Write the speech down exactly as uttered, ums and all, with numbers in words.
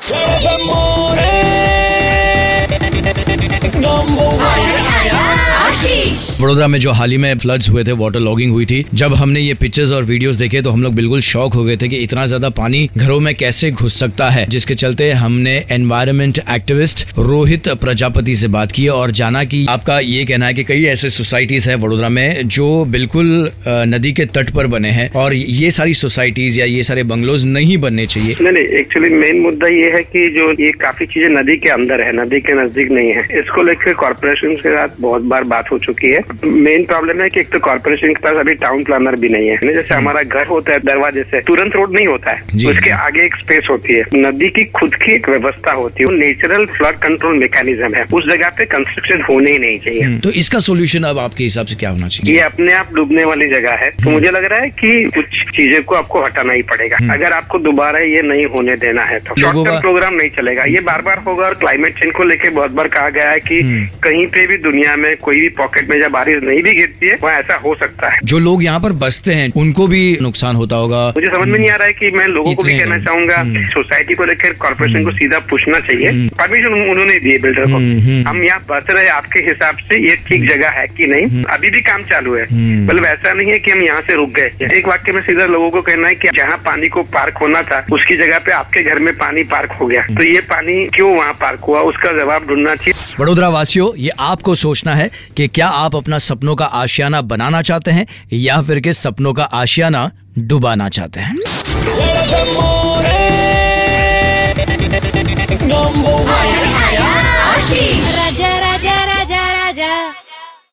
वडोदरा में जो हाल ही में फ्लड्स हुए थे, वाटर लॉगिंग हुई थी, जब हमने ये पिक्चर्स और वीडियोस देखे तो हम लोग बिल्कुल शॉक हो गए थे कि इतना ज्यादा पानी घरों में कैसे घुस सकता है। जिसके चलते हमने एनवायरनमेंट एक्टिविस्ट रोहित प्रजापति से बात की और जाना कि आपका ये कहना है कि कई ऐसे सोसाइटीज है वडोदरा में जो बिल्कुल नदी के तट पर बने हैं और ये सारी सोसाइटीज या ये सारे बंगलोज नहीं बनने चाहिए। नहीं नहीं, एक्चुअली मेन मुद्दा ये है कि जो ये काफी चीजें नदी के अंदर है, नदी के नजदीक नहीं है। इसको लेकर कॉर्पोरेशन के साथ बहुत बार बात हो चुकी है। मेन प्रॉब्लम है कि एक तो कॉर्पोरेशन के पास अभी टाउन प्लानर भी नहीं है। जैसे हमारा घर होता है दरवाजे से तुरंत रोड नहीं होता है, उसके आगे एक स्पेस होती है। नदी की खुद की एक व्यवस्था होती है, नेचुरल फ्लड कंट्रोल मैकेनिज्म है, उस जगह पे कंस्ट्रक्शन होने ही नहीं चाहिए। तो इसका सोल्यूशन अब आपके हिसाब से क्या होना चाहिए? ये अपने आप डूबने वाली जगह है, तो मुझे लग रहा है कि कुछ चीजें को आपको हटाना ही पड़ेगा अगर आपको दोबारा ये नहीं होने देना है तो। शॉर्ट टर्म प्रोग्राम नहीं चलेगा, ये बार बार होगा। और क्लाइमेट चेंज को लेकर बहुत बार कहा गया है कि कहीं पे भी दुनिया में कोई भी पॉकेट में जब बारिश नहीं भी गिरती है वहाँ ऐसा हो सकता है। जो लोग यहाँ पर बसते हैं उनको भी नुकसान होता होगा। मुझे समझ में नहीं आ रहा है कि मैं लोगों को भी कहना चाहूंगा सोसाइटी को लेकर कॉर्पोरेशन को सीधा पूछना चाहिए। परमिशन उन्होंने दी बिल्डर को, हम यहाँ बस रहे आपके हिसाब से ये ठीक जगह है कि नहीं, अभी भी काम चालू है, मतलब ऐसा नहीं है कि हम यहाँ से रुक गए। एक वाक्य में सीधा लोगों को कहना है कि जहाँ पानी को पार्क होना था उसकी जगह पे आपके घर में पानी पार्क हो गया, तो ये पानी क्यों वहाँ पार्क हुआ, उसका जवाब ढूंढना चाहिए। वडोदरा वासियों, ये आपको सोचना है कि क्या आप अपना सपनों का आशियाना बनाना चाहते हैं या फिर के सपनों का आशियाना डुबाना चाहते हैं। राजा राजा